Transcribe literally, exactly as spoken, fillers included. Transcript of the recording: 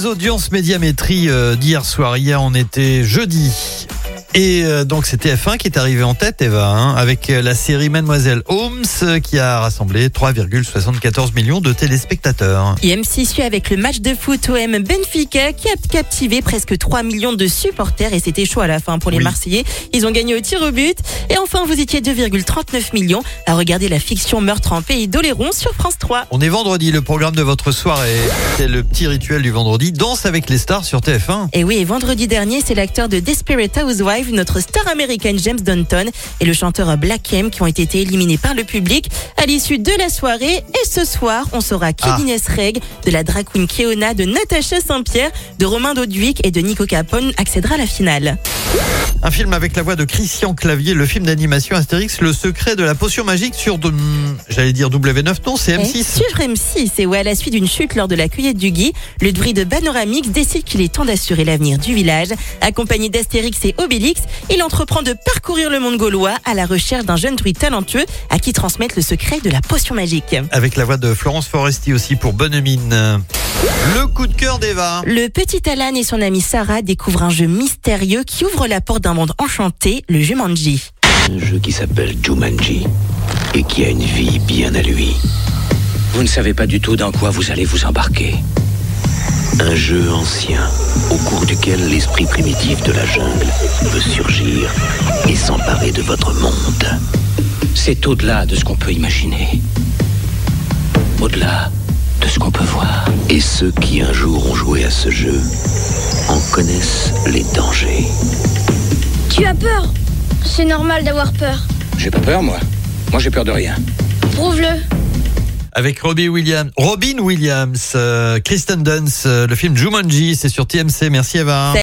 Les audiences médiamétrie euh, d'hier soir. Hier, on était jeudi. Et euh, donc c'était F un qui est arrivé en tête, Eva, hein, avec la série Mademoiselle Holmes euh, qui a rassemblé trois virgule soixante-quatorze millions de téléspectateurs. Et M six suit avec le match de foot O M Benfica qui a captivé presque trois millions de supporters et c'était chaud à la fin pour les Oui. Marseillais. Ils ont gagné au tir au but. Et enfin, vous étiez deux virgule trente-neuf millions à regarder la fiction Meurtre en Pays d'Oléron sur France trois. On est vendredi, le programme de votre soirée. C'est le petit rituel du vendredi, Danse avec les stars sur T F un. Et oui, et vendredi dernier, c'est l'acteur de Desperate Housewives, notre star américaine James Downton et le chanteur Black M qui ont été éliminés par le public à l'issue de la soirée. Et ce soir, on saura qui Ah. d'Inès Reg, de la drag queen Keona, de Natacha Saint-Pierre, de Romain Doduic et de Nico Capone accédera à la finale. Un film avec la voix de Christian Clavier, le film d'animation Astérix, le secret de la potion magique sur, de, j'allais dire W neuf, non, c'est M six. Et sur M six, et ouais, à la suite d'une chute lors de la cueillette du Guy, le druide de Panoramix décide qu'il est temps d'assurer l'avenir du village. Accompagné d'Astérix et Obélix, il entreprend de parcourir le monde gaulois à la recherche d'un jeune druide talentueux à qui transmettre le secret de la potion magique. Avec la voix de Florence Foresti aussi pour Bonne Mine. Le coup de cœur d'Eva. Le petit Alan et son amie Sarah découvrent un jeu mystérieux qui ouvre la porte d'un monde enchanté, le Jumanji. Un jeu qui s'appelle Jumanji et qui a une vie bien à lui. Vous ne savez pas du tout dans quoi vous allez vous embarquer. Un jeu ancien au cours duquel l'esprit primitif de la jungle peut surgir et s'emparer de votre monde. C'est au-delà de ce qu'on peut imaginer. Au-delà de ce qu'on peut voir. Et ceux qui un jour ont joué à ce jeu en connaissent les dangers. Tu as peur? C'est normal d'avoir peur. J'ai pas peur, moi. Moi, j'ai peur de rien. Prouve-le. Avec Robbie Williams, Robin Williams, euh, Kristen Dunst, euh, le film Jumanji, c'est sur T M C. Merci Eva.